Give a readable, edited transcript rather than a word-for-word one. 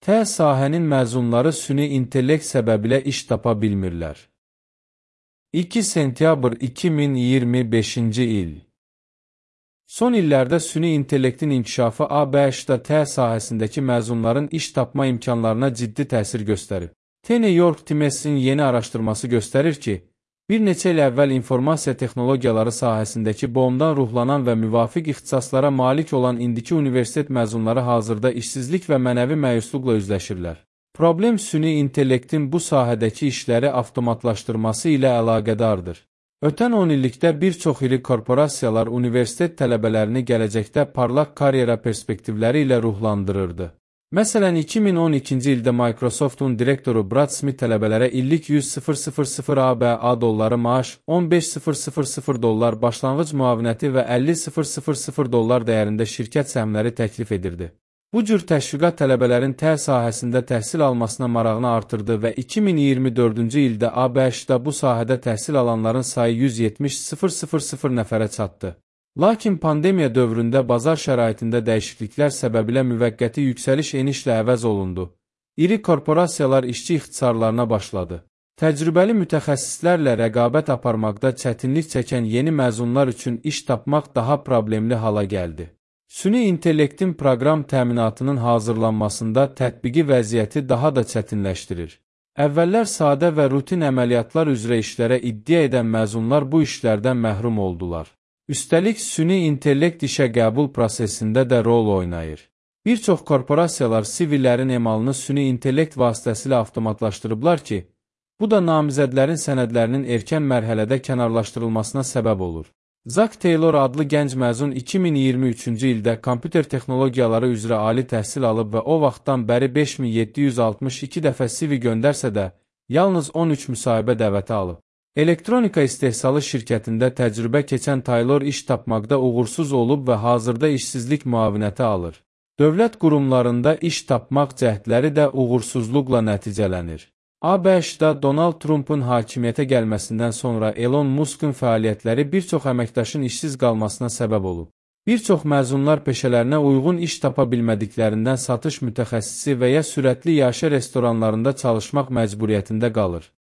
Sahənin məzunları süni intellekt səbəbilə iş tapa bilmirlər. 2 sentyabr 2025-ci il. Son illərdə süni intellektin inkişafı ABŞ-da sahəsindəki məzunların iş tapma imkanlarına ciddi təsir göstərib. New York Times'in yeni araşdırması göstərir ki, bir neçə il əvvəl informasiya texnologiyaları sahəsindəki boomdan ruhlanan və müvafiq ixtisaslara malik olan indiki universitet məzunları hazırda işsizlik və mənəvi məyusluqla üzləşirlər. Problem süni intellektin bu sahədəki işləri avtomatlaşdırması ilə əlaqədardır. Ötən 10 illikdə bir çox iri korporasiyalar universitet tələbələrini gələcəkdə parlaq karyera perspektivləri ilə ruhlandırırdı. Məsələn, 2012-ci ildə Microsoft'un direktoru Brad Smith tələbələrə illik $100,000 ABA dolları maaş, $15,000 başlanğıc müavinəti və $50,000 dəyərində şirkət səhmləri təklif edirdi. Bu cür təşviqat tələbələrin sahəsində təhsil almasına marağını artırdı və 2024-cü ildə ABŞ-da bu sahədə təhsil alanların sayı 170,000 nəfərə çatdı. Lakin pandemiya dövründə bazar şəraitində dəyişikliklər səbəbilə müvəqqəti yüksəliş enişlə əvəz olundu. İri korporasiyalar işçi ixtisarlarına başladı. Təcrübəli mütəxəssislərlə rəqabət aparmaqda çətinlik çəkən yeni məzunlar üçün iş tapmaq daha problemli hala gəldi. Süni intellektin proqram təminatının hazırlanmasında tətbiqi vəziyyəti daha da çətinləşdirir. Əvvəllər sadə və rutin əməliyyatlar üzrə işlərə iddia edən məzunlar bu işlərdən məhrum oldular. Üstəlik, süni intellekt işə qəbul prosesində də rol oynayır. Bir çox korporasiyalar CV-lərin emalını süni intellekt vasitəsilə avtomatlaşdırıblar ki, bu da namizədlərin sənədlərinin erkən mərhələdə kənarlaşdırılmasına səbəb olur. Zak Taylor adlı gənc məzun 2023-cü ildə kompüter texnologiyaları üzrə ali təhsil alıb və o vaxtdan bəri 5762 dəfə CV göndərsə də, yalnız 13 müsahibə dəvəti alıb. Elektronika istehsalı şirkətində təcrübə keçən Taylor iş tapmaqda uğursuz olub və hazırda işsizlik müavinəti alır. Dövlət qurumlarında iş tapmaq cəhdləri də uğursuzluqla nəticələnir. ABŞ-da Donald Trump'un hakimiyyətə gəlməsindən sonra Elon Musk'un fəaliyyətləri bir çox əməkdaşın işsiz qalmasına səbəb olub. Bir çox məzunlar peşələrinə uyğun iş tapa bilmədiklərindən satış mütəxəssisi və ya sürətli yaşa restoranlarında çalışmaq məcburiyyətində qalır.